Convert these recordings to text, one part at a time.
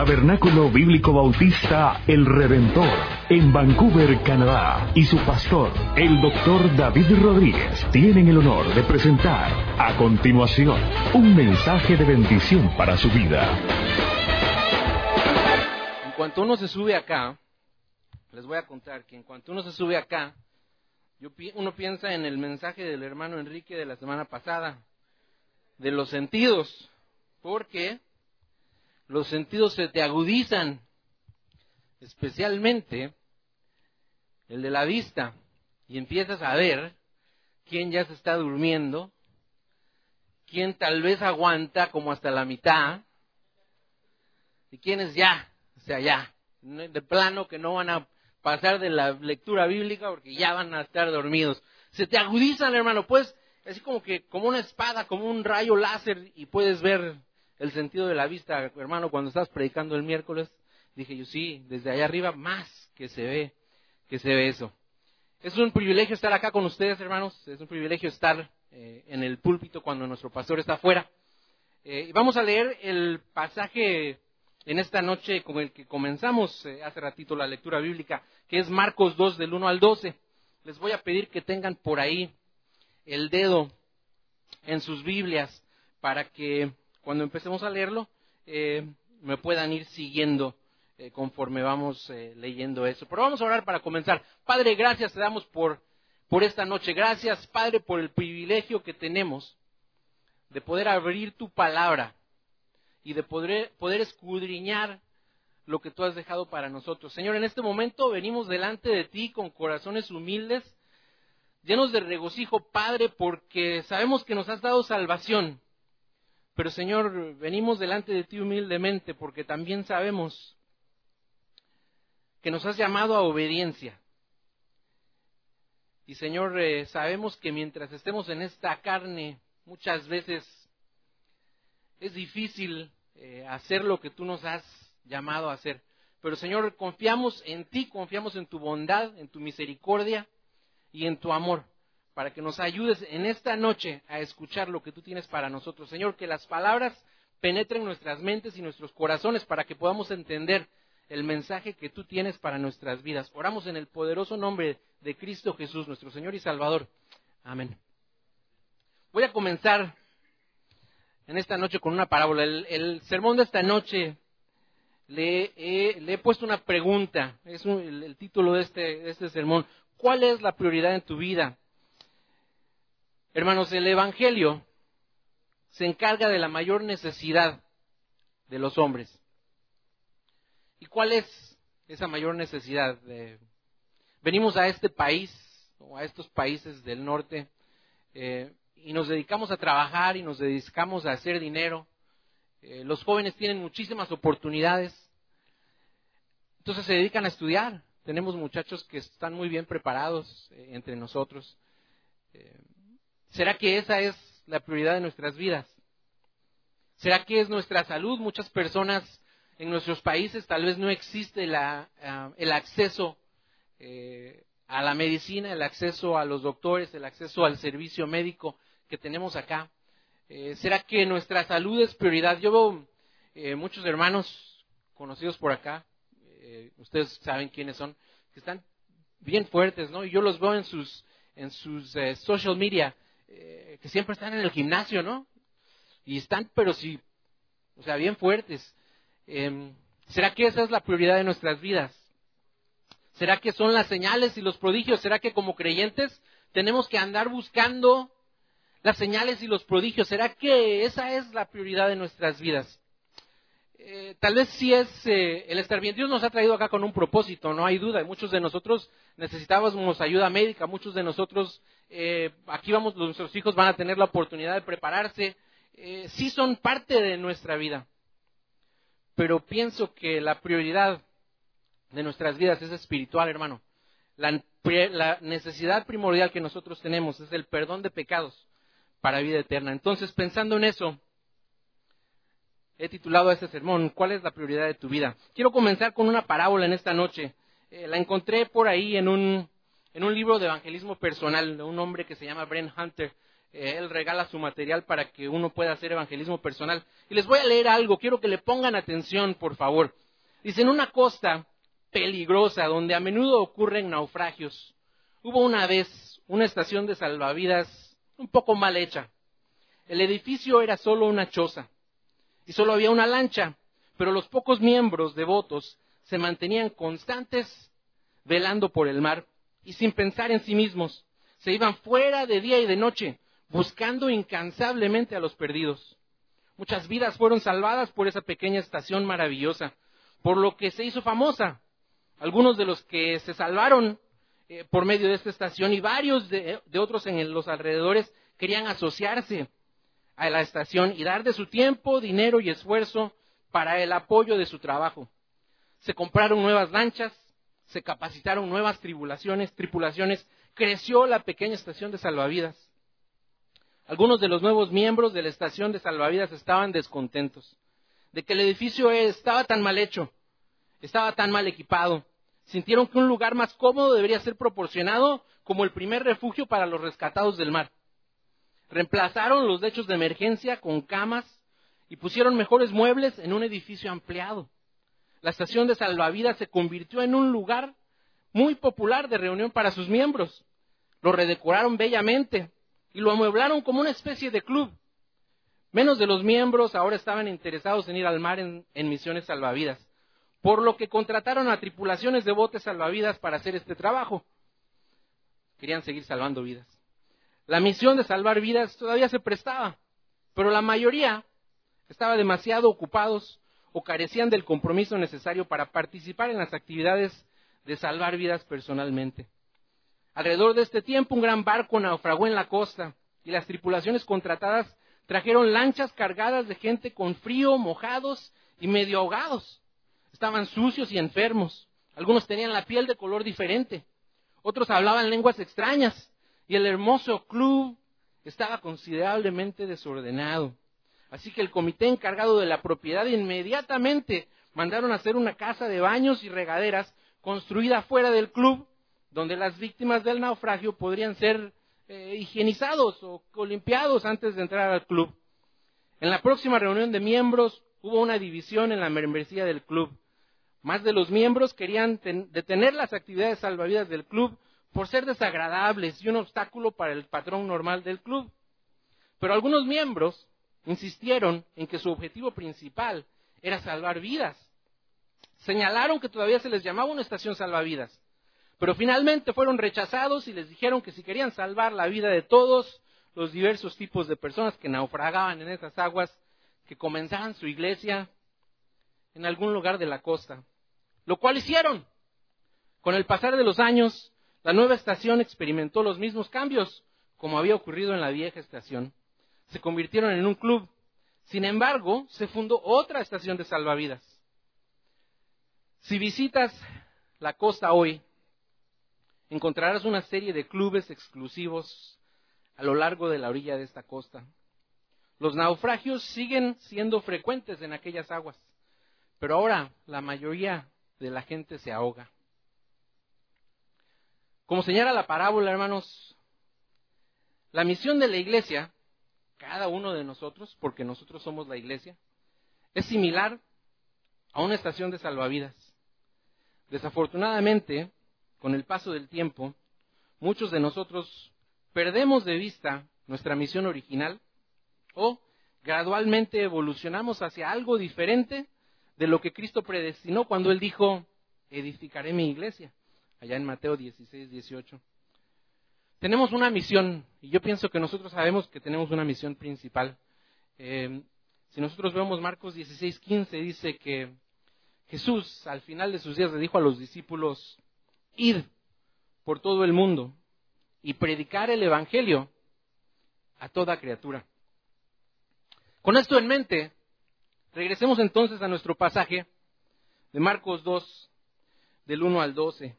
Tabernáculo Bíblico Bautista El Redentor, en Vancouver, Canadá, y su pastor, el Dr. David Rodríguez, tienen el honor de presentar a continuación un mensaje de bendición para su vida. En cuanto uno se sube acá, les voy a contar que en cuanto uno se sube acá, uno piensa en el mensaje del hermano Enrique de la semana pasada, de los sentidos, porque los sentidos se te agudizan, especialmente el de la vista, y empiezas a ver quién ya se está durmiendo, quién tal vez aguanta como hasta la mitad, y quiénes ya, de plano que no van a pasar de la lectura bíblica porque ya van a estar dormidos. Se te agudizan, hermano, pues, así como una espada, como un rayo láser, y puedes ver el sentido de la vista, hermano. Cuando estás predicando el miércoles, dije yo, sí, desde allá arriba más que se ve eso. Es un privilegio estar acá con ustedes, hermanos. Es un privilegio estar en el púlpito cuando nuestro pastor está afuera. Vamos a leer el pasaje en esta noche con el que comenzamos hace ratito la lectura bíblica, que es Marcos 2, del 1 al 12. Les voy a pedir que tengan por ahí el dedo en sus Biblias para que cuando empecemos a leerlo me puedan ir siguiendo conforme vamos leyendo eso. Pero vamos a orar para comenzar. Padre, gracias te damos por esta noche. Gracias, Padre, por el privilegio que tenemos de poder abrir tu palabra y de poder escudriñar lo que tú has dejado para nosotros. Señor, en este momento venimos delante de ti con corazones humildes, llenos de regocijo, Padre, porque sabemos que nos has dado salvación. Pero, Señor, venimos delante de ti humildemente porque también sabemos que nos has llamado a obediencia. Y, Señor, sabemos que mientras estemos en esta carne, muchas veces es difícil hacer lo que tú nos has llamado a hacer. Pero, Señor, confiamos en ti, confiamos en tu bondad, en tu misericordia y en tu amor, para que nos ayudes en esta noche a escuchar lo que tú tienes para nosotros. Señor, que las palabras penetren nuestras mentes y nuestros corazones para que podamos entender el mensaje que tú tienes para nuestras vidas. Oramos en el poderoso nombre de Cristo Jesús, nuestro Señor y Salvador. Amén. Voy a comenzar en esta noche con una parábola. El sermón de esta noche le he puesto una pregunta. Es el título de este sermón. ¿Cuál es la prioridad en tu vida? Hermanos, el Evangelio se encarga de la mayor necesidad de los hombres. ¿Y cuál es esa mayor necesidad? Venimos a este país, o a estos países del norte, y nos dedicamos a trabajar y nos dedicamos a hacer dinero. Los jóvenes tienen muchísimas oportunidades, entonces se dedican a estudiar. Tenemos muchachos que están muy bien preparados entre nosotros. ¿Será que esa es la prioridad de nuestras vidas? ¿Será que es nuestra salud? Muchas personas en nuestros países tal vez no existe el acceso a la medicina, el acceso a los doctores, el acceso al servicio médico que tenemos acá. ¿Será que nuestra salud es prioridad? Yo veo muchos hermanos conocidos por acá, ustedes saben quiénes son, que están bien fuertes, ¿no? Y yo los veo en sus social media, que siempre están en el gimnasio, ¿no? Y están, pero sí, o sea, bien fuertes. ¿Será que esa es la prioridad de nuestras vidas? ¿Será que son las señales y los prodigios? ¿Será que como creyentes tenemos que andar buscando las señales y los prodigios? ¿Será que esa es la prioridad de nuestras vidas? Tal vez sí es el estar bien. Dios nos ha traído acá con un propósito, no hay duda. Muchos de nosotros necesitábamos ayuda médica, muchos de nosotros aquí vamos, nuestros hijos van a tener la oportunidad de prepararse. Sí son parte de nuestra vida, pero pienso que la prioridad de nuestras vidas es espiritual, hermano. La necesidad primordial que nosotros tenemos es el perdón de pecados para vida eterna. Entonces, pensando en eso, he titulado a este sermón, ¿cuál es la prioridad de tu vida? Quiero comenzar con una parábola en esta noche. La encontré por ahí en un libro de evangelismo personal de un hombre que se llama Brent Hunter. él regala su material para que uno pueda hacer evangelismo personal. Y les voy a leer algo, quiero que le pongan atención, por favor. Dice, en una costa peligrosa donde a menudo ocurren naufragios, hubo una vez una estación de salvavidas un poco mal hecha. El edificio era solo una choza y solo había una lancha, pero los pocos miembros devotos se mantenían constantes velando por el mar y sin pensar en sí mismos. Se iban fuera de día y de noche, buscando incansablemente a los perdidos. Muchas vidas fueron salvadas por esa pequeña estación maravillosa, por lo que se hizo famosa. Algunos de los que se salvaron por medio de esta estación y varios de otros en los alrededores querían asociarse a la estación y dar de su tiempo, dinero y esfuerzo para el apoyo de su trabajo. Se compraron nuevas lanchas, se capacitaron nuevas tripulaciones, creció la pequeña estación de salvavidas. Algunos de los nuevos miembros de la estación de salvavidas estaban descontentos de que el edificio estaba tan mal hecho, estaba tan mal equipado. Sintieron que un lugar más cómodo debería ser proporcionado como el primer refugio para los rescatados del mar. Reemplazaron los lechos de emergencia con camas y pusieron mejores muebles en un edificio ampliado. La estación de salvavidas se convirtió en un lugar muy popular de reunión para sus miembros. Lo redecoraron bellamente y lo amueblaron como una especie de club. Menos de los miembros ahora estaban interesados en ir al mar en misiones salvavidas, por lo que contrataron a tripulaciones de botes salvavidas para hacer este trabajo. Querían seguir salvando vidas. La misión de salvar vidas todavía se prestaba, pero la mayoría estaba demasiado ocupados o carecían del compromiso necesario para participar en las actividades de salvar vidas personalmente. Alrededor de este tiempo, un gran barco naufragó en la costa y las tripulaciones contratadas trajeron lanchas cargadas de gente con frío, mojados y medio ahogados. Estaban sucios y enfermos. Algunos tenían la piel de color diferente. Otros hablaban lenguas extrañas y el hermoso club estaba considerablemente desordenado. Así que el comité encargado de la propiedad inmediatamente mandaron a hacer una casa de baños y regaderas construida fuera del club, donde las víctimas del naufragio podrían ser higienizados o limpiados antes de entrar al club. En la próxima reunión de miembros hubo una división en la membresía del club. Más de los miembros querían detener las actividades salvavidas del club por ser desagradables y un obstáculo para el patrón normal del club. Pero algunos miembros insistieron en que su objetivo principal era salvar vidas. Señalaron que todavía se les llamaba una estación salvavidas, pero finalmente fueron rechazados y les dijeron que si querían salvar la vida de todos los diversos tipos de personas que naufragaban en esas aguas, que comenzaran su iglesia en algún lugar de la costa. Lo cual hicieron. Con el pasar de los años, la nueva estación experimentó los mismos cambios como había ocurrido en la vieja estación. Se convirtieron en un club. Sin embargo, se fundó otra estación de salvavidas. Si visitas la costa hoy, encontrarás una serie de clubes exclusivos a lo largo de la orilla de esta costa. Los naufragios siguen siendo frecuentes en aquellas aguas, pero ahora la mayoría de la gente se ahoga. Como señala la parábola, hermanos, la misión de la iglesia, cada uno de nosotros, porque nosotros somos la iglesia, es similar a una estación de salvavidas. Desafortunadamente, con el paso del tiempo, muchos de nosotros perdemos de vista nuestra misión original o gradualmente evolucionamos hacia algo diferente de lo que Cristo predestinó cuando Él dijo, edificaré mi iglesia, allá en Mateo 16:18. Tenemos una misión, y yo pienso que nosotros sabemos que tenemos una misión principal. Si nosotros vemos Marcos 16:15, dice que Jesús, al final de sus días, le dijo a los discípulos, id por todo el mundo y predicar el evangelio a toda criatura. Con esto en mente, regresemos entonces a nuestro pasaje de Marcos 2, del 1 al 12.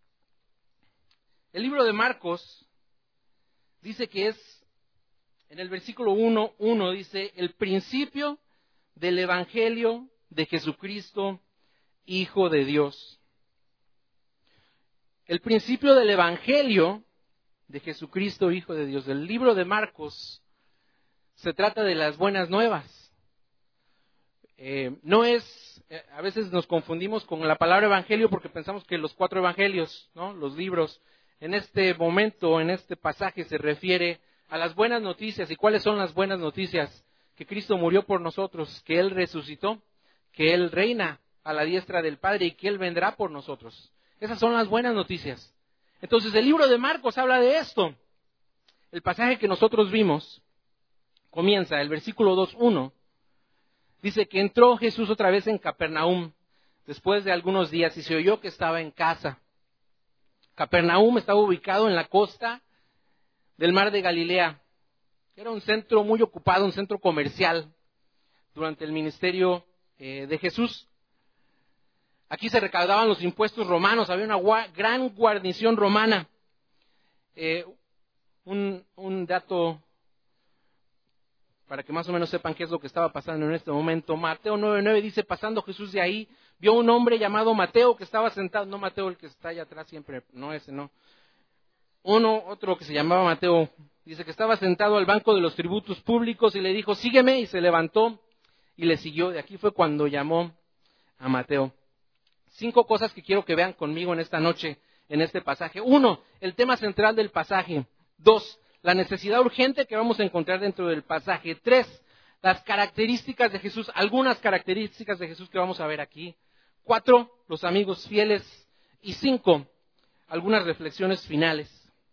El libro de Marcos dice que es, en el versículo 1 dice, el principio del evangelio de Jesucristo, Hijo de Dios. El principio del evangelio de Jesucristo, Hijo de Dios. El libro de Marcos se trata de las buenas nuevas. A veces nos confundimos con la palabra evangelio porque pensamos que los 4 evangelios, ¿no? Los libros, en este momento, en este pasaje se refiere a las buenas noticias. ¿Y cuáles son las buenas noticias? Que Cristo murió por nosotros, que Él resucitó, que Él reina a la diestra del Padre y que Él vendrá por nosotros. Esas son las buenas noticias. Entonces el libro de Marcos habla de esto. El pasaje que nosotros vimos comienza, el versículo 2:1. Dice que entró Jesús otra vez en Capernaum después de algunos días y se oyó que estaba en casa. Capernaum estaba ubicado en la costa del mar de Galilea. Era un centro muy ocupado, un centro comercial durante el ministerio de Jesús. Aquí se recaudaban los impuestos romanos, había una gran guarnición romana. Un dato para que más o menos sepan qué es lo que estaba pasando en este momento. Mateo 9:9 dice, pasando Jesús de ahí, vio un hombre llamado Mateo que estaba sentado, no Mateo el que está allá atrás siempre, no ese, no. Otro que se llamaba Mateo, dice que estaba sentado al banco de los tributos públicos y le dijo, sígueme, y se levantó y le siguió. De aquí fue cuando llamó a Mateo. 5 cosas que quiero que vean conmigo en esta noche, en este pasaje. 1, el tema central del pasaje. 2, la necesidad urgente que vamos a encontrar dentro del pasaje. 3, las características de Jesús, algunas características de Jesús que vamos a ver aquí. 4, los amigos fieles. Y 5, algunas reflexiones finales.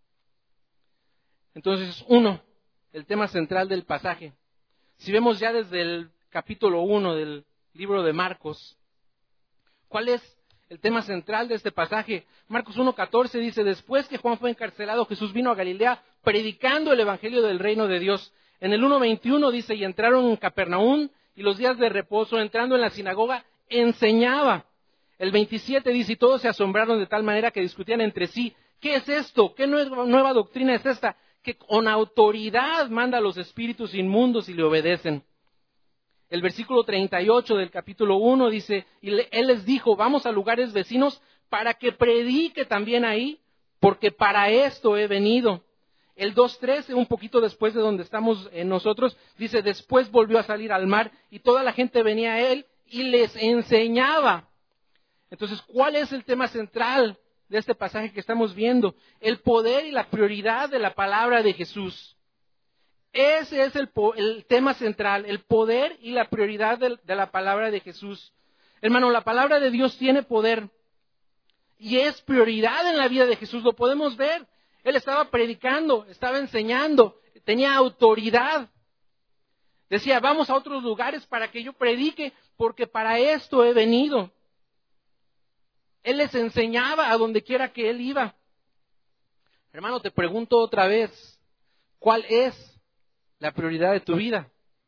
Entonces, 1, el tema central del pasaje. Si vemos ya desde el capítulo 1 del libro de Marcos, ¿cuál es el tema central de este pasaje? Marcos 1:14 dice, después que Juan fue encarcelado, Jesús vino a Galilea predicando el evangelio del reino de Dios. En el 1:21 dice, y entraron en Capernaum, y los días de reposo, entrando en la sinagoga, enseñaba. El 27 dice, y todos se asombraron de tal manera que discutían entre sí, ¿qué es esto? ¿Qué nueva doctrina es esta? Que con autoridad manda a los espíritus inmundos y le obedecen. El versículo 38 del capítulo 1 dice, y Él les dijo, vamos a lugares vecinos para que predique también ahí, porque para esto he venido. El 2:13, un poquito después de donde estamos nosotros, dice, después volvió a salir al mar y toda la gente venía a Él y les enseñaba. Entonces, ¿cuál es el tema central de este pasaje que estamos viendo? El poder y la prioridad de la palabra de Jesús. Ese es el tema central, el poder y la prioridad de la palabra de Jesús. Hermano, la palabra de Dios tiene poder y es prioridad en la vida de Jesús, lo podemos ver. Él estaba predicando, estaba enseñando, tenía autoridad. Decía, vamos a otros lugares para que yo predique, porque para esto he venido. Él les enseñaba a donde quiera que Él iba. Hermano, te pregunto otra vez, ¿cuál es la prioridad de tu vida?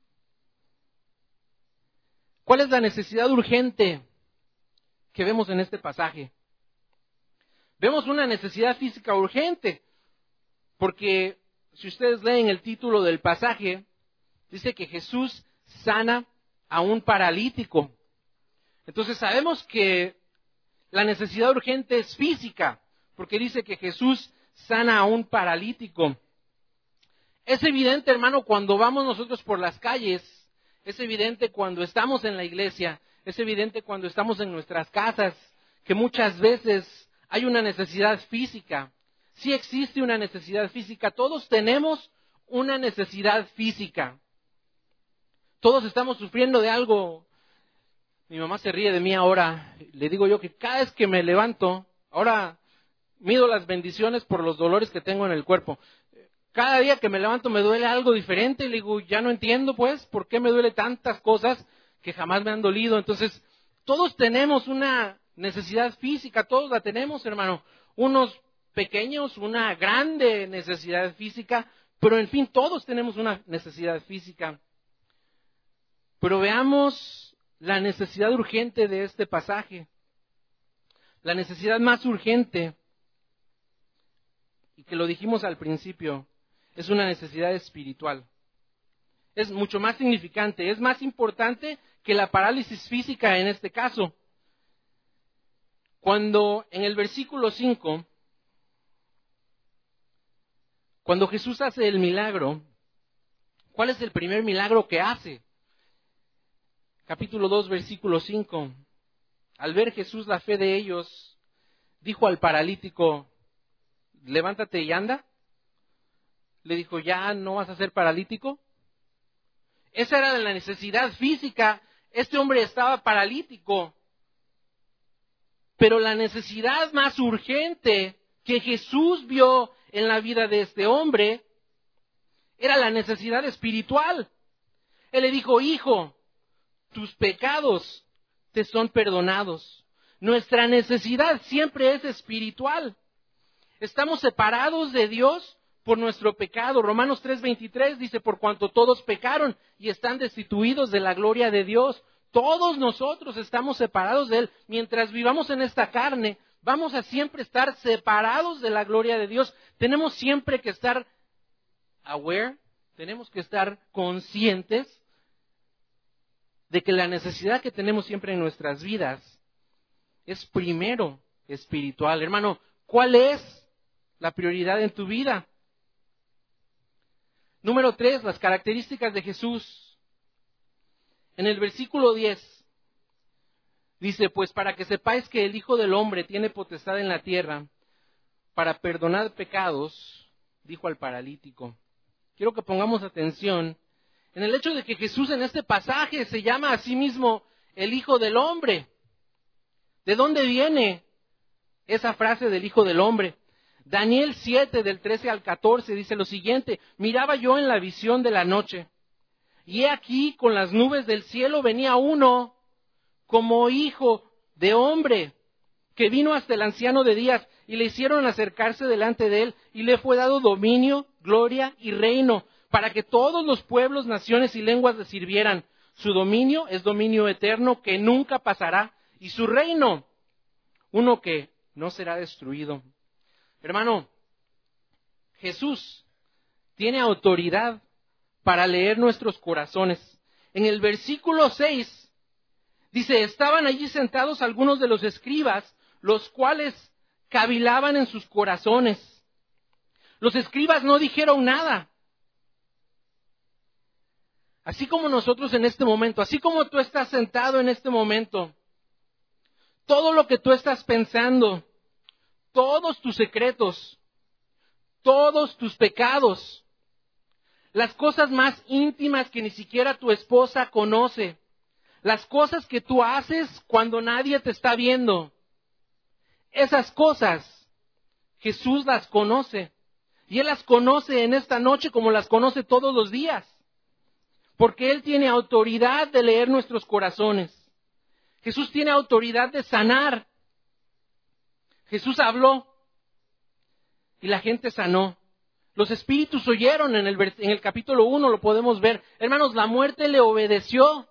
¿Cuál es la necesidad urgente que vemos en este pasaje? Vemos una necesidad física urgente, porque si ustedes leen el título del pasaje, dice que Jesús sana a un paralítico. Entonces sabemos que la necesidad urgente es física, porque dice que Jesús sana a un paralítico. Es evidente, hermano, cuando vamos nosotros por las calles, es evidente cuando estamos en la iglesia, es evidente cuando estamos en nuestras casas, que muchas veces hay una necesidad física. Sí existe una necesidad física, todos tenemos una necesidad física. Todos estamos sufriendo de algo. Mi mamá se ríe de mí ahora, le digo yo que cada vez que me levanto, ahora mido las bendiciones por los dolores que tengo en el cuerpo. Cada día que me levanto me duele algo diferente, le digo, ya no entiendo pues, ¿por qué me duele tantas cosas que jamás me han dolido? Entonces, todos tenemos una necesidad física, todos la tenemos, hermano. Unos pequeños, una grande necesidad física, pero en fin, todos tenemos una necesidad física. Pero veamos la necesidad urgente de este pasaje. La necesidad más urgente, y que lo dijimos al principio, es una necesidad espiritual. Es mucho más significante, es más importante que la parálisis física en este caso. Cuando en el versículo 5 Cuando Jesús hace el milagro, ¿cuál es el primer milagro que hace? Capítulo 2, versículo 5. Al ver Jesús la fe de ellos, dijo al paralítico, levántate y anda. Le dijo, ¿ya no vas a ser paralítico? Esa era la necesidad física. Este hombre estaba paralítico. Pero la necesidad más urgente que Jesús vio en la vida de este hombre era la necesidad espiritual. Él le dijo, hijo, tus pecados te son perdonados. Nuestra necesidad siempre es espiritual. Estamos separados de Dios por nuestro pecado. Romanos 3:23 dice, por cuanto todos pecaron y están destituidos de la gloria de Dios. Todos nosotros estamos separados de Él. Mientras vivamos en esta carne, vamos a siempre estar separados de la gloria de Dios. Tenemos siempre que estar aware, tenemos que estar conscientes de que la necesidad que tenemos siempre en nuestras vidas es primero espiritual. Hermano, ¿cuál es la prioridad en tu vida? Número 3, las características de Jesús. En el versículo 10 dice, pues para que sepáis que el Hijo del Hombre tiene potestad en la tierra para perdonar pecados, dijo al paralítico. Quiero que pongamos atención en el hecho de que Jesús en este pasaje se llama a sí mismo el Hijo del Hombre. ¿De dónde viene esa frase del Hijo del Hombre? Daniel 7, del 13 al 14, dice lo siguiente, miraba yo en la visión de la noche, y he aquí con las nubes del cielo venía uno como hijo de hombre, que vino hasta el anciano de días, y le hicieron acercarse delante de él, y le fue dado dominio, gloria y reino, para que todos los pueblos, naciones y lenguas le sirvieran. Su dominio es dominio eterno que nunca pasará, y su reino, uno que no será destruido. Hermano, Jesús tiene autoridad para leer nuestros corazones. En el versículo 6 dice, estaban allí sentados algunos de los escribas, los cuales cavilaban en sus corazones. Los escribas no dijeron nada. Así como nosotros en este momento, así como tú estás sentado en este momento, todo lo que tú estás pensando, todos tus secretos, todos tus pecados, las cosas más íntimas que ni siquiera tu esposa conoce, las cosas que tú haces cuando nadie te está viendo, esas cosas Jesús las conoce. Y Él las conoce en esta noche como las conoce todos los días. Porque Él tiene autoridad de leer nuestros corazones. Jesús tiene autoridad de sanar. Jesús habló y la gente sanó. Los espíritus oyeron en el capítulo 1, lo podemos ver. Hermanos, la muerte le obedeció.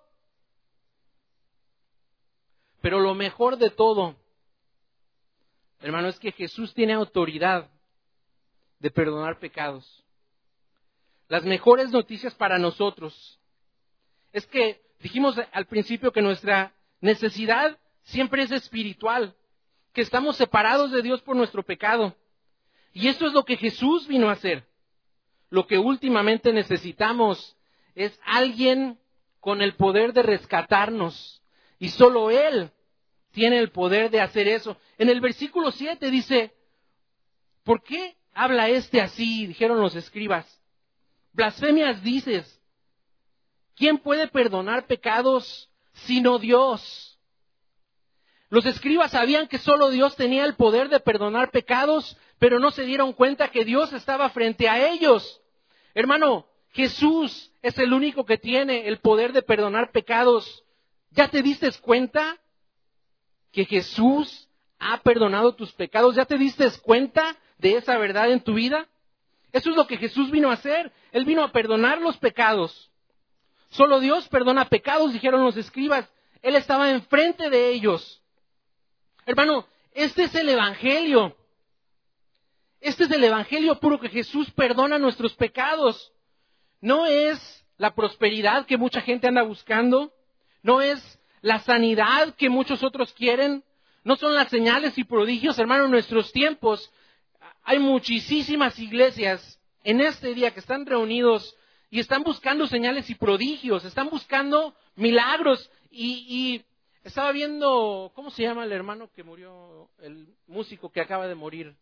Pero lo mejor de todo, hermano, es que Jesús tiene autoridad de perdonar pecados. Las mejores noticias para nosotros es que dijimos al principio que nuestra necesidad siempre es espiritual, que estamos separados de Dios por nuestro pecado. Y eso es lo que Jesús vino a hacer. Lo que últimamente necesitamos es alguien con el poder de rescatarnos. Y solo Él tiene el poder de hacer eso. En el versículo 7 dice, ¿por qué habla este así? Dijeron los escribas. Blasfemias dices. ¿Quién puede perdonar pecados sino Dios? Los escribas sabían que solo Dios tenía el poder de perdonar pecados, pero no se dieron cuenta que Dios estaba frente a ellos. Hermano, Jesús es el único que tiene el poder de perdonar pecados. ¿Ya te diste cuenta que Jesús ha perdonado tus pecados? ¿Ya te diste cuenta de esa verdad en tu vida? Eso es lo que Jesús vino a hacer. Él vino a perdonar los pecados. Solo Dios perdona pecados, dijeron los escribas. Él estaba enfrente de ellos. Hermano, este es el Evangelio. Este es el Evangelio puro, que Jesús perdona nuestros pecados. No es la prosperidad que mucha gente anda buscando. No es la sanidad que muchos otros quieren. No son las señales y prodigios, hermano. En nuestros tiempos hay muchísimas iglesias en este día que están reunidos y están buscando señales y prodigios, están buscando milagros y estaba viendo, ¿cómo se llama el hermano que murió, el músico que acaba de morir?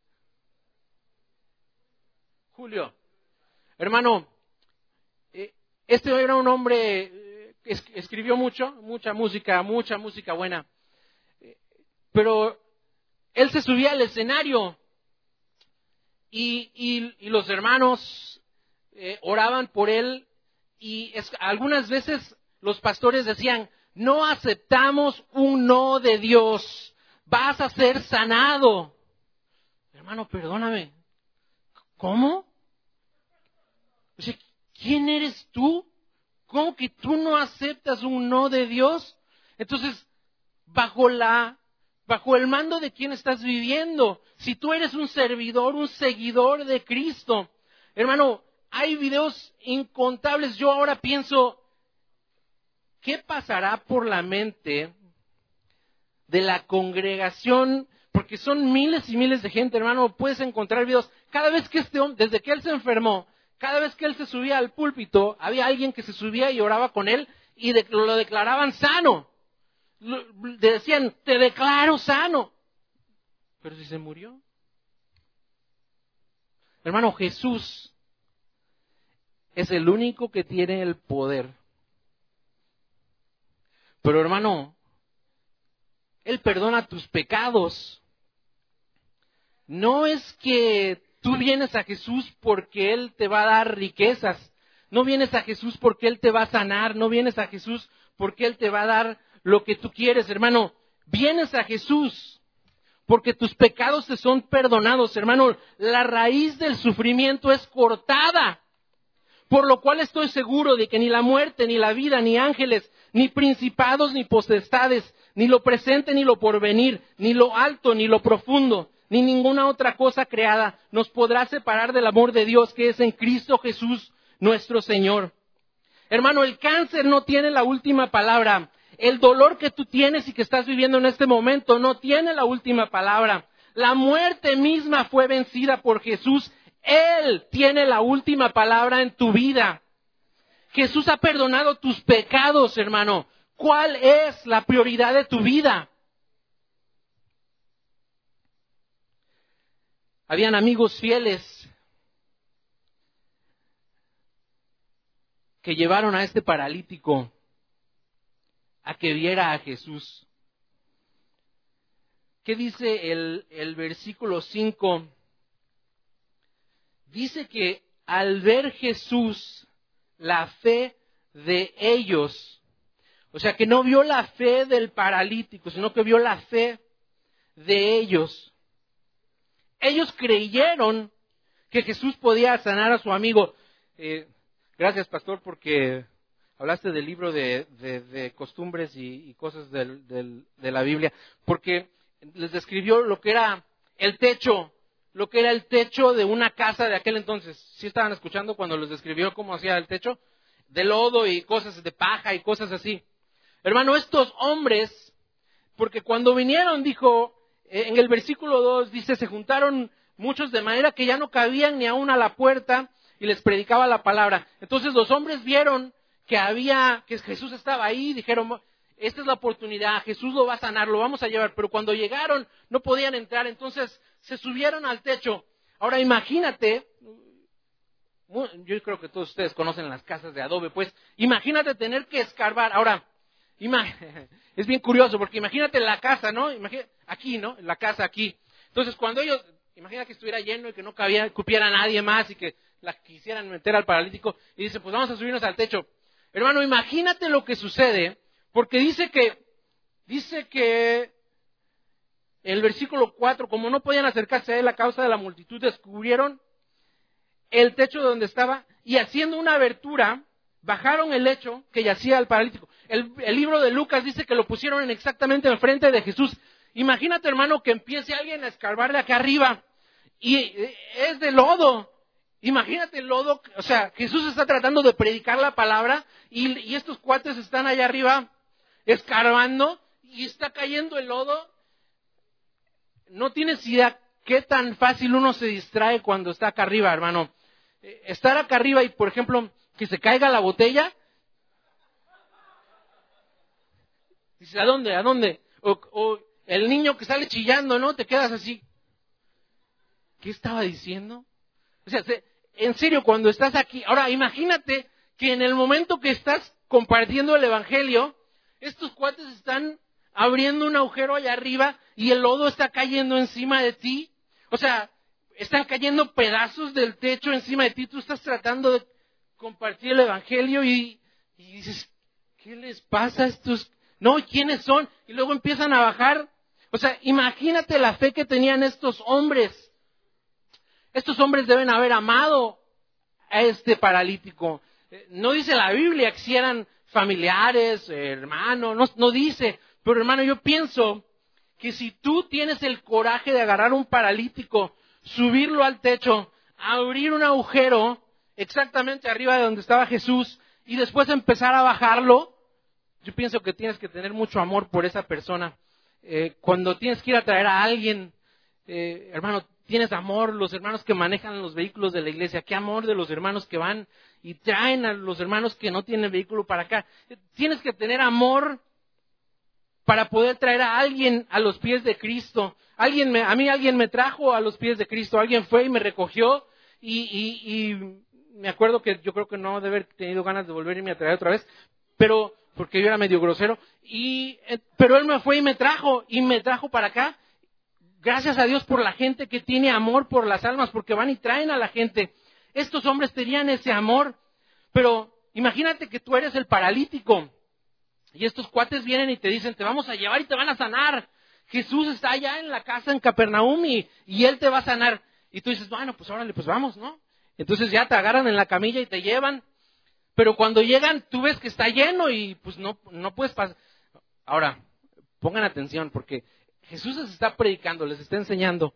Julio. Hermano, este era un hombre que escribió mucha música buena, pero él se subía al escenario y los hermanos oraban por él y algunas veces los pastores decían, no aceptamos un no de Dios, vas a ser sanado. Hermano, perdóname, ¿cómo? O sea, ¿quién eres tú? ¿Cómo que tú no aceptas un no de Dios? Entonces, bajo el mando de quién estás viviendo. Si tú eres un servidor, un seguidor de Cristo, hermano, hay videos incontables. Yo ahora pienso, ¿qué pasará por la mente de la congregación? Porque son miles y miles de gente, hermano. Puedes encontrar videos. Cada vez que este hombre, desde que él se enfermó, cada vez que él se subía al púlpito, había alguien que se subía y oraba con él y lo declaraban sano. Le decían, te declaro sano. Pero si se murió. Hermano, Jesús es el único que tiene el poder. Pero hermano, Él perdona tus pecados. No es que tú vienes a Jesús porque Él te va a dar riquezas. No vienes a Jesús porque Él te va a sanar. No vienes a Jesús porque Él te va a dar lo que tú quieres, hermano. Vienes a Jesús porque tus pecados te son perdonados, hermano. La raíz del sufrimiento es cortada. Por lo cual estoy seguro de que ni la muerte, ni la vida, ni ángeles, ni principados, ni potestades, ni lo presente, ni lo porvenir, ni lo alto, ni lo profundo, ni ninguna otra cosa creada nos podrá separar del amor de Dios que es en Cristo Jesús, nuestro Señor. Hermano, el cáncer no tiene la última palabra. El dolor que tú tienes y que estás viviendo en este momento no tiene la última palabra. La muerte misma fue vencida por Jesús. Él tiene la última palabra en tu vida. Jesús ha perdonado tus pecados, hermano. ¿Cuál es la prioridad de tu vida? Habían amigos fieles que llevaron a este paralítico a que viera a Jesús. ¿Qué dice el versículo 5? Dice que al ver Jesús la fe de ellos, o sea que no vio la fe del paralítico, sino que vio la fe de ellos. Ellos creyeron que Jesús podía sanar a su amigo. Gracias, pastor, porque hablaste del libro de costumbres y cosas de la Biblia, porque les describió lo que era el techo de una casa de aquel entonces. ¿Sí estaban escuchando cuando les describió cómo hacía el techo? De lodo y cosas de paja y cosas así. Hermano, estos hombres, porque cuando vinieron, dijo, en el versículo 2, dice, se juntaron muchos de manera que ya no cabían ni aún a la puerta y les predicaba la palabra. Entonces los hombres vieron que Jesús estaba ahí, dijeron, esta es la oportunidad, Jesús lo va a sanar, lo vamos a llevar. Pero cuando llegaron no podían entrar, entonces se subieron al techo. Ahora imagínate, yo creo que todos ustedes conocen las casas de adobe, pues imagínate tener que escarbar. Ahora, es bien curioso porque imagínate la casa, ¿no? Aquí, ¿no? La casa aquí. Entonces cuando ellos, imagina que estuviera lleno y que no cupiera nadie más y que la quisieran meter al paralítico y dice, pues vamos a subirnos al techo. Hermano, imagínate lo que sucede, porque dice que el versículo 4, como no podían acercarse a él a causa de la multitud, descubrieron el techo donde estaba y haciendo una abertura, bajaron el lecho que yacía el paralítico. El libro de Lucas dice que lo pusieron exactamente enfrente de Jesús. Imagínate, hermano, que empiece alguien a escarbar de acá arriba y es de lodo. Imagínate el lodo, o sea, Jesús está tratando de predicar la palabra y estos cuates están allá arriba escarbando y está cayendo el lodo. No tienes idea qué tan fácil uno se distrae cuando está acá arriba, hermano. estar acá arriba y, por ejemplo, que se caiga la botella. Dices, ¿a dónde? ¿A dónde? O el niño que sale chillando, ¿no? Te quedas así. ¿Qué estaba diciendo? O sea, en serio, cuando estás aquí, ahora imagínate que en el momento que estás compartiendo el evangelio, estos cuates están abriendo un agujero allá arriba y el lodo está cayendo encima de ti. O sea, están cayendo pedazos del techo encima de ti. Tú estás tratando de compartir el evangelio y dices, ¿qué les pasa a estos? No, ¿quiénes son? Y luego empiezan a bajar. O sea, imagínate la fe que tenían estos hombres. Estos hombres deben haber amado a este paralítico. No dice la Biblia que si eran familiares, hermanos, no dice. Pero hermano, yo pienso que si tú tienes el coraje de agarrar un paralítico, subirlo al techo, abrir un agujero exactamente arriba de donde estaba Jesús y después empezar a bajarlo, yo pienso que tienes que tener mucho amor por esa persona. Cuando tienes que ir a traer a alguien, hermano, tienes amor. Los hermanos que manejan los vehículos de la iglesia, qué amor de los hermanos que van y traen a los hermanos que no tienen vehículo para acá. Tienes que tener amor para poder traer a alguien a los pies de Cristo. A mí alguien me trajo a los pies de Cristo, alguien fue y me recogió y me acuerdo que yo creo que no debe haber tenido ganas de volverme a traer otra vez, pero porque yo era medio grosero, pero él me fue y me trajo para acá. Gracias a Dios por la gente que tiene amor por las almas, porque van y traen a la gente. Estos hombres tenían ese amor, pero imagínate que tú eres el paralítico y estos cuates vienen y te dicen, te vamos a llevar y te van a sanar. Jesús está allá en la casa en Capernaum y Él te va a sanar. Y tú dices, bueno, pues órale, pues vamos, ¿no? Entonces ya te agarran en la camilla y te llevan. Pero cuando llegan, tú ves que está lleno y pues no puedes pasar. Ahora, pongan atención porque Jesús les está predicando, les está enseñando.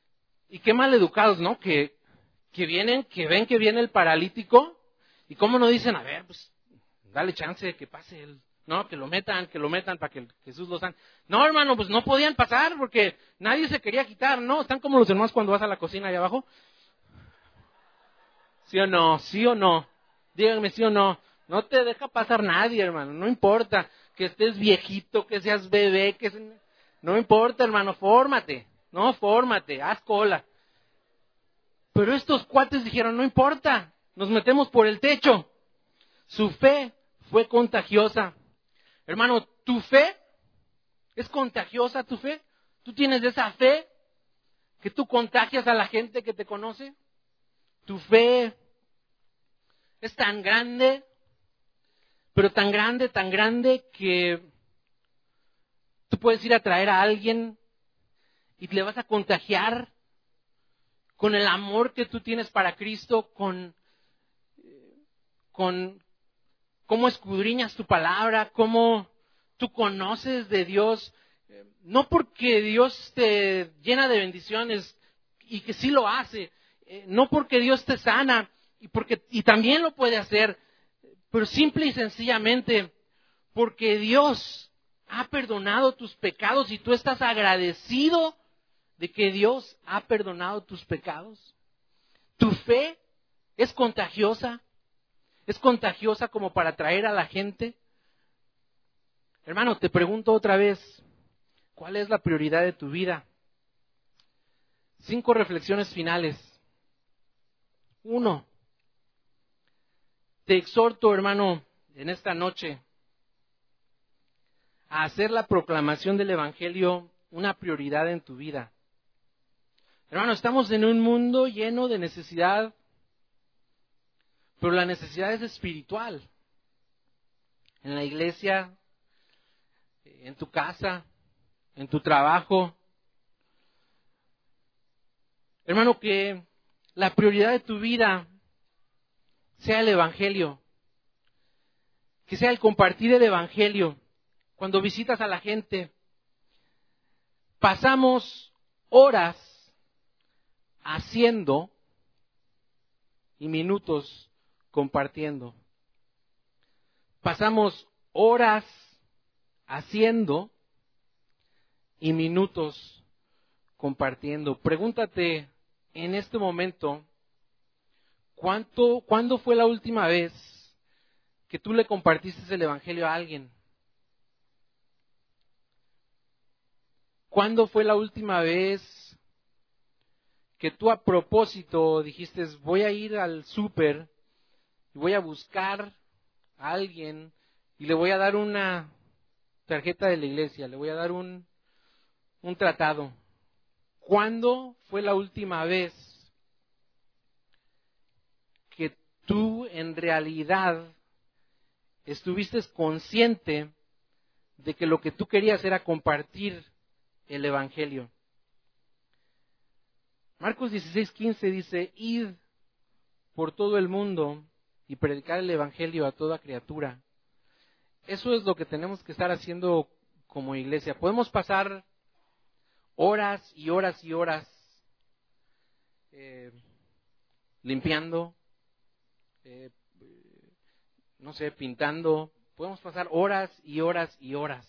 Y qué mal educados, ¿no? Que vienen, que ven que viene el paralítico y cómo no dicen, a ver, pues dale chance de que pase él. No, que lo metan para que Jesús lo sane. No, hermano, pues no podían pasar porque nadie se quería quitar, ¿no? Están como los hermanos cuando vas a la cocina allá abajo. ¿Sí o no? ¿Sí o no? Díganme sí o no. No te deja pasar nadie, hermano. No importa que estés viejito, que seas bebé, no importa, hermano. Fórmate. No, fórmate. Haz cola. Pero estos cuates dijeron, no importa. Nos metemos por el techo. Su fe fue contagiosa. Hermano, ¿tu fe es contagiosa, tu fe? ¿Tú tienes esa fe que tú contagias a la gente que te conoce? Tu fe es tan grande, pero tan grande que tú puedes ir a traer a alguien y le vas a contagiar con el amor que tú tienes para Cristo, con cómo escudriñas tu palabra, cómo tú conoces de Dios. No porque Dios te llena de bendiciones y que sí lo hace, no porque Dios te sana y también lo puede hacer, pero simple y sencillamente porque Dios ha perdonado tus pecados y tú estás agradecido de que Dios ha perdonado tus pecados. Tu fe es contagiosa como para atraer a la gente. Hermano, te pregunto otra vez, ¿cuál es la prioridad de tu vida? 5 reflexiones finales. 1, te exhorto, hermano, en esta noche a hacer la proclamación del Evangelio una prioridad en tu vida. Hermano, estamos en un mundo lleno de necesidad, pero la necesidad es espiritual. En la iglesia, en tu casa, en tu trabajo. Hermano, que la prioridad de tu vida sea el Evangelio. Que sea el compartir el Evangelio. Cuando visitas a la gente, pasamos horas haciendo y minutos compartiendo. Pasamos horas haciendo y minutos compartiendo. Pregúntate en este momento, ¿Cuándo fue la última vez que tú le compartiste el Evangelio a alguien? ¿Cuándo fue la última vez que tú a propósito dijiste, voy a ir al súper y voy a buscar a alguien y le voy a dar una tarjeta de la iglesia, le voy a dar un tratado? ¿Cuándo fue la última vez que tú en realidad estuviste consciente de que lo que tú querías era compartir el Evangelio? Marcos 16:15 dice, id por todo el mundo y predicar el Evangelio a toda criatura. Eso es lo que tenemos que estar haciendo como iglesia. Podemos pasar horas y horas y horas limpiando, pintando. Podemos pasar horas y horas y horas.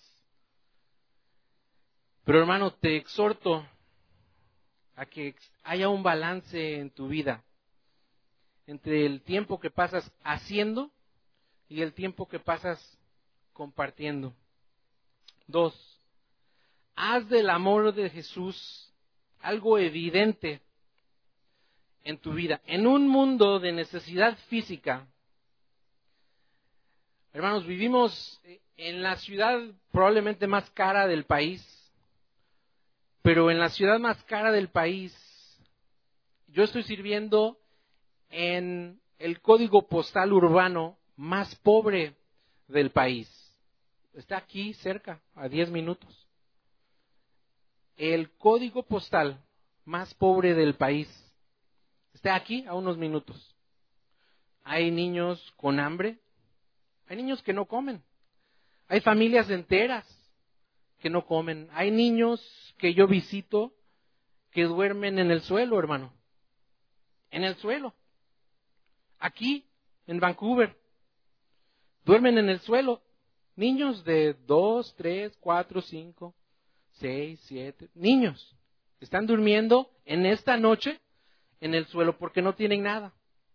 Pero hermano, te exhorto a que haya un balance en tu vida entre el tiempo que pasas haciendo y el tiempo que pasas compartiendo. 2. Haz del amor de Jesús algo evidente en tu vida. En un mundo de necesidad física, hermanos, vivimos en la ciudad probablemente más cara del país, pero en la ciudad más cara del país, yo estoy sirviendo en el código postal urbano más pobre del país. Está aquí cerca, a 10 minutos. El código postal más pobre del país está aquí a unos minutos. Hay niños con hambre, hay niños que no comen, hay familias enteras que no comen, hay niños que yo visito que duermen en el suelo, hermano, en el suelo, aquí en Vancouver, duermen en el suelo, niños de 2, 3, 4, 5, 6, 7, niños están durmiendo en esta noche en el suelo porque no tienen nada.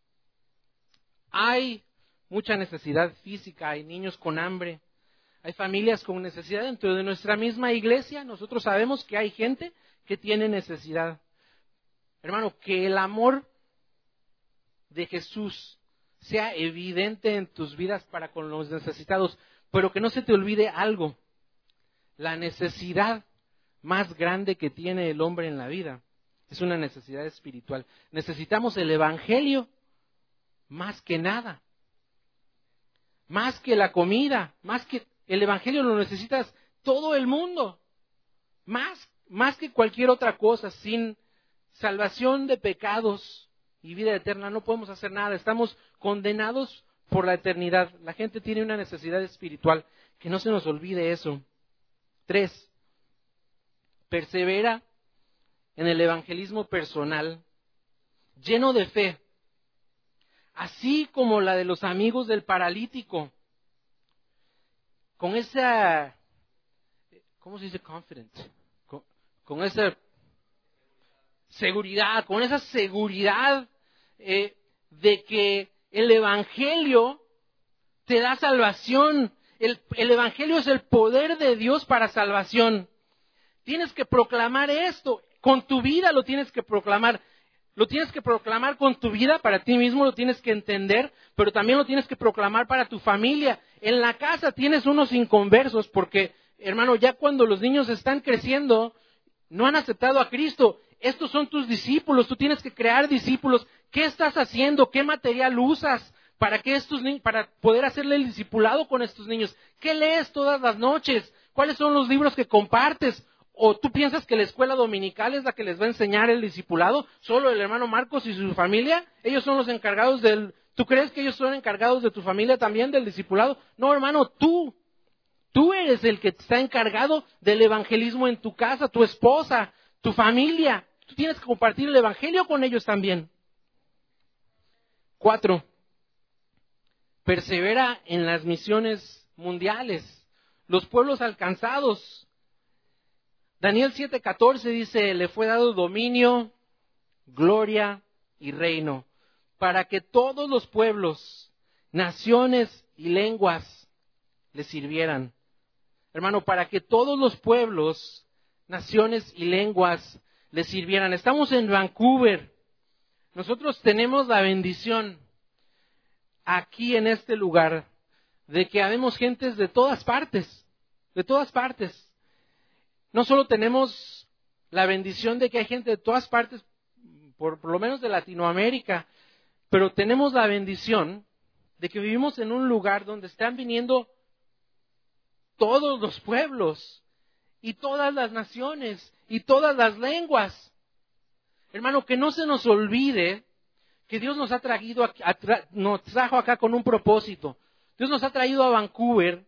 Hay mucha necesidad física, hay niños con hambre, hay familias con necesidad. Dentro de nuestra misma iglesia nosotros sabemos que hay gente que tiene necesidad. Hermano, que el amor de Jesús sea evidente en tus vidas para con los necesitados, pero que no se te olvide algo: la necesidad más grande que tiene el hombre en la vida es una necesidad espiritual. Necesitamos el Evangelio más que nada, más que la comida, más que el Evangelio lo necesitas todo el mundo, más que cualquier otra cosa. Sin salvación de pecados y vida eterna no podemos hacer nada, estamos condenados por la eternidad. La gente tiene una necesidad espiritual, que no se nos olvide eso. 3. Persevera en el evangelismo personal, lleno de fe, así como la de los amigos del paralítico, con esa, ¿cómo se dice? Confident, con esa seguridad, de que el Evangelio te da salvación. El Evangelio es el poder de Dios para salvación. Tienes que proclamar esto, con tu vida lo tienes que proclamar. Lo tienes que proclamar con tu vida, para ti mismo lo tienes que entender, pero también lo tienes que proclamar para tu familia. En la casa tienes unos inconversos porque, hermano, ya cuando los niños están creciendo, no han aceptado a Cristo. Estos son tus discípulos, tú tienes que crear discípulos. ¿Qué estás haciendo? ¿Qué material usas para poder hacerle el discipulado con estos niños? ¿Qué lees todas las noches? ¿Cuáles son los libros que compartes? ¿O tú piensas que la escuela dominical es la que les va a enseñar el discipulado? ¿Solo el hermano Marcos y su familia? ¿Ellos son los encargados ¿Tú crees que ellos son encargados de tu familia también del discipulado? No, hermano, tú eres el que está encargado del evangelismo en tu casa, tu esposa, tu familia. Tú tienes que compartir el evangelio con ellos también. 4. Persevera en las misiones mundiales, los pueblos alcanzados. Daniel 7:14 dice, le fue dado dominio, gloria y reino para que todos los pueblos, naciones y lenguas le sirvieran. Hermano, para que todos los pueblos, naciones y lenguas le sirvieran. Estamos en Vancouver. Nosotros tenemos la bendición aquí en este lugar de que habemos gentes de todas partes, de todas partes. No solo tenemos la bendición de que hay gente de todas partes, por lo menos de Latinoamérica, pero tenemos la bendición de que vivimos en un lugar donde están viniendo todos los pueblos y todas las naciones y todas las lenguas. Hermano, que no se nos olvide que Dios nos ha traído, nos trajo acá con un propósito. Dios nos ha traído a Vancouver,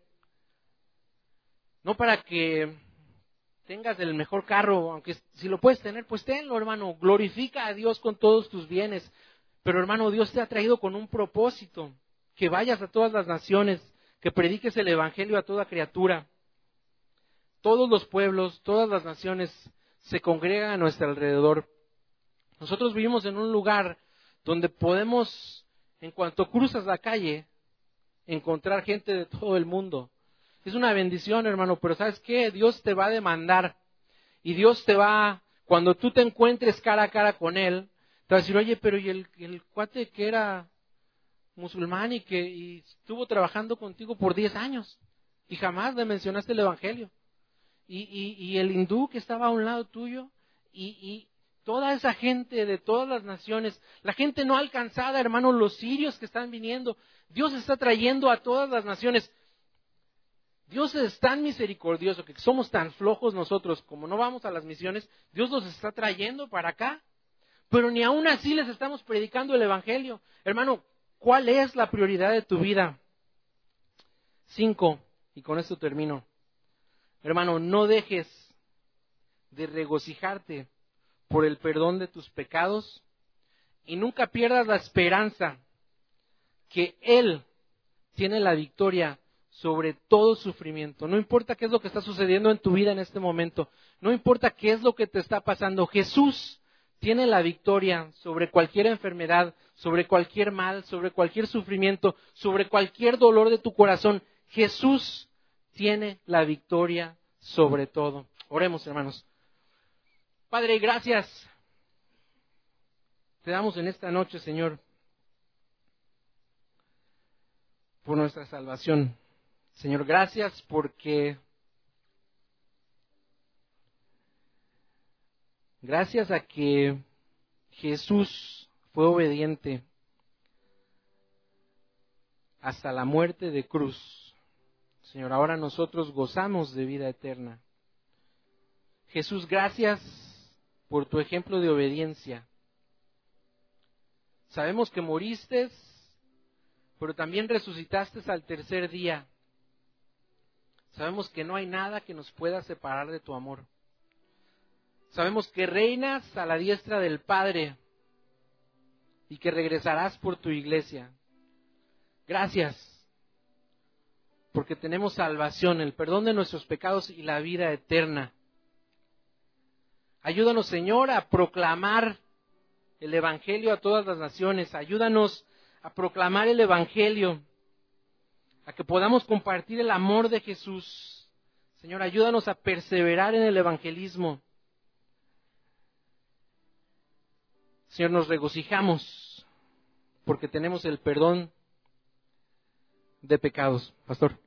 no para que tengas el mejor carro, aunque si lo puedes tener, pues tenlo, hermano. Glorifica a Dios con todos tus bienes. Pero, hermano, Dios te ha traído con un propósito, que vayas a todas las naciones, que prediques el evangelio a toda criatura. Todos los pueblos, todas las naciones se congregan a nuestro alrededor. Nosotros vivimos en un lugar donde podemos, en cuanto cruzas la calle, encontrar gente de todo el mundo. Es una bendición, hermano, pero ¿sabes qué? Dios te va a demandar y Dios te va, cuando tú te encuentres cara a cara con Él, te va a decir, oye, pero ¿y el cuate que era musulmán y estuvo trabajando contigo por 10 años y jamás le mencionaste el evangelio? Y el hindú que estaba a un lado tuyo y toda esa gente de todas las naciones, la gente no alcanzada, hermano, los sirios que están viniendo, Dios está trayendo a todas las naciones. Dios es tan misericordioso que somos tan flojos nosotros, como no vamos a las misiones, Dios los está trayendo para acá, pero ni aún así les estamos predicando el evangelio. Hermano, ¿cuál es la prioridad de tu vida? 5, y con esto termino. Hermano, no dejes de regocijarte por el perdón de tus pecados y nunca pierdas la esperanza que Él tiene la victoria sobre todo sufrimiento. No importa qué es lo que está sucediendo en tu vida en este momento, no importa qué es lo que te está pasando, Jesús tiene la victoria sobre cualquier enfermedad, sobre cualquier mal, sobre cualquier sufrimiento, sobre cualquier dolor de tu corazón. Jesús tiene la victoria sobre todo. Oremos, hermanos. Padre, gracias. Te damos en esta noche, Señor, por nuestra salvación. Señor, gracias porque gracias a que Jesús fue obediente hasta la muerte de cruz. Señor, ahora nosotros gozamos de vida eterna. Jesús, gracias por tu ejemplo de obediencia. Sabemos que moriste, pero también resucitaste al tercer día. Sabemos que no hay nada que nos pueda separar de tu amor. Sabemos que reinas a la diestra del Padre y que regresarás por tu iglesia. Gracias, porque tenemos salvación, el perdón de nuestros pecados y la vida eterna. Ayúdanos, Señor, a proclamar el evangelio a todas las naciones. Ayúdanos a proclamar el evangelio, a que podamos compartir el amor de Jesús. Señor, ayúdanos a perseverar en el evangelismo. Señor, nos regocijamos porque tenemos el perdón de pecados. Pastor.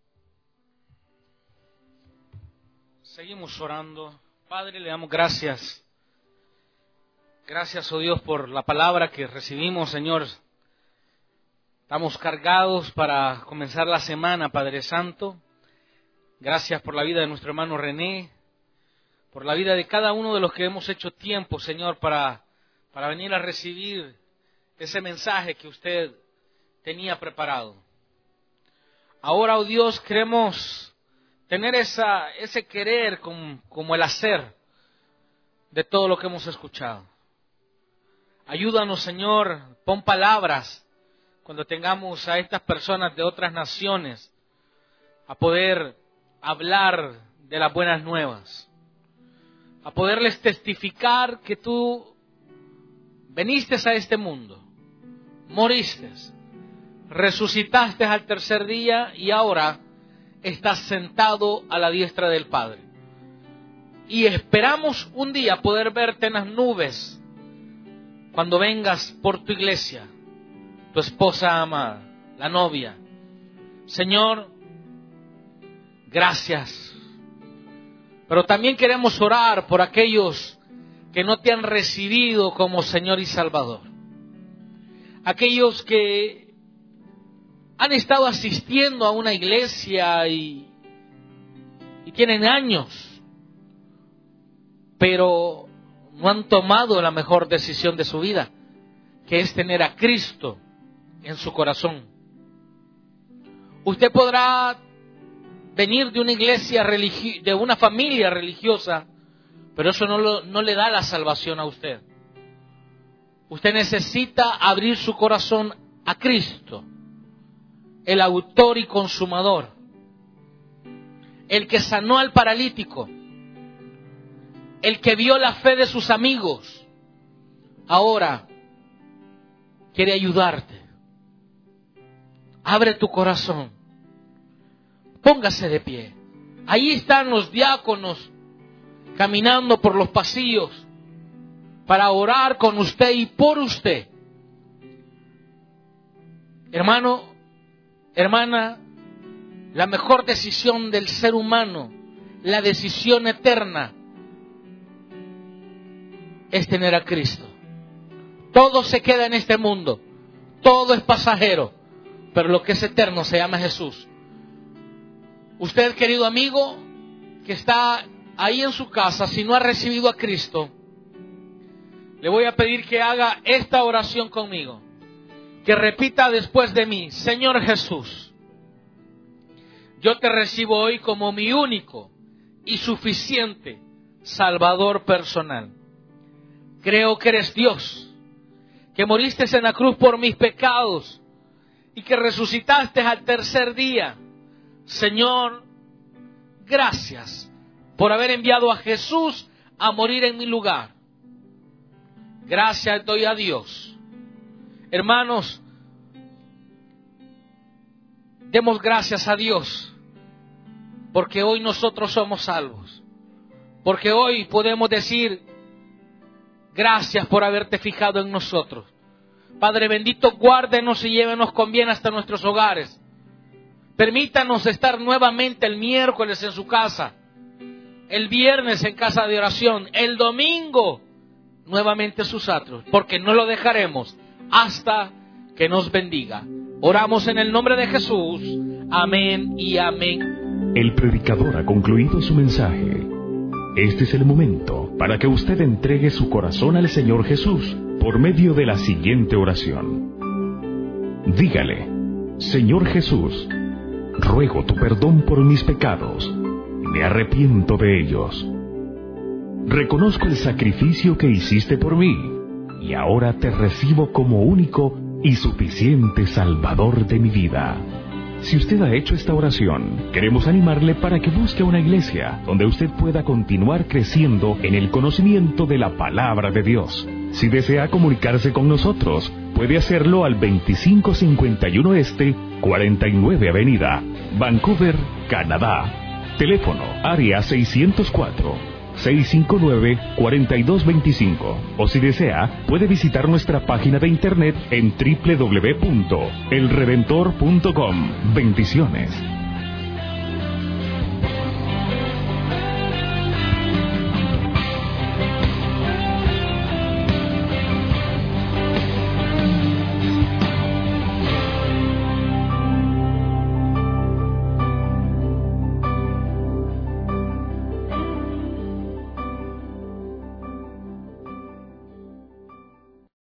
Seguimos orando. Padre, le damos gracias. Gracias, oh Dios, por la palabra que recibimos, Señor. Estamos cargados para comenzar la semana, Padre Santo. Gracias por la vida de nuestro hermano René, por la vida de cada uno de los que hemos hecho tiempo, Señor, para venir a recibir ese mensaje que usted tenía preparado. Ahora, oh Dios, queremos tener ese querer como el hacer de todo lo que hemos escuchado. Ayúdanos, Señor, pon palabras cuando tengamos a estas personas de otras naciones a poder hablar de las buenas nuevas, a poderles testificar que tú viniste a este mundo moriste, resucitaste al tercer día y ahora estás sentado a la diestra del Padre. Y esperamos un día poder verte en las nubes cuando vengas por tu iglesia, tu esposa amada, la novia. Señor, gracias. Pero también queremos orar por aquellos que no te han recibido como Señor y Salvador. Aquellos que han estado asistiendo a una iglesia y tienen años, pero no han tomado la mejor decisión de su vida, que es tener a Cristo en su corazón. Usted podrá venir de una iglesia de una familia religiosa, pero eso no le da la salvación a usted. Usted necesita abrir su corazón a Cristo, el autor y consumador, el que sanó al paralítico, el que vio la fe de sus amigos. Ahora quiere ayudarte. Abre tu corazón. Póngase de pie. Ahí están los diáconos caminando por los pasillos para orar con usted y por usted. Hermano, hermana, la mejor decisión del ser humano, la decisión eterna, es tener a Cristo. Todo se queda en este mundo, todo es pasajero, pero lo que es eterno se llama Jesús. Usted, querido amigo, que está ahí en su casa, si no ha recibido a Cristo, le voy a pedir que haga esta oración conmigo, que repita después de mí: Señor Jesús, yo te recibo hoy como mi único y suficiente Salvador personal. Creo que eres Dios, que moriste en la cruz por mis pecados y que resucitaste al tercer día. Señor, gracias por haber enviado a Jesús a morir en mi lugar. Gracias doy a Dios. Hermanos, demos gracias a Dios, porque hoy nosotros somos salvos. Porque hoy podemos decir: gracias por haberte fijado en nosotros. Padre bendito, guárdenos y llévenos con bien hasta nuestros hogares. Permítanos estar nuevamente el miércoles en su casa, el viernes en casa de oración, el domingo nuevamente sus atrios, porque no lo dejaremos hasta que nos bendiga. Oramos en el nombre de Jesús. Amén y amén. El predicador ha concluido su mensaje. Este es el momento para que usted entregue su corazón al Señor Jesús por medio de la siguiente oración. Dígale: Señor Jesús, ruego tu perdón por mis pecados. Me arrepiento de ellos. Reconozco el sacrificio que hiciste por mí y ahora te recibo como único y suficiente Salvador de mi vida. Si usted ha hecho esta oración, queremos animarle para que busque una iglesia donde usted pueda continuar creciendo en el conocimiento de la palabra de Dios. Si desea comunicarse con nosotros, puede hacerlo al 2551 Este, 49 Avenida, Vancouver, Canadá. Teléfono área 604-659-4225. O si desea, puede visitar nuestra página de internet en www.elredentor.com. Bendiciones.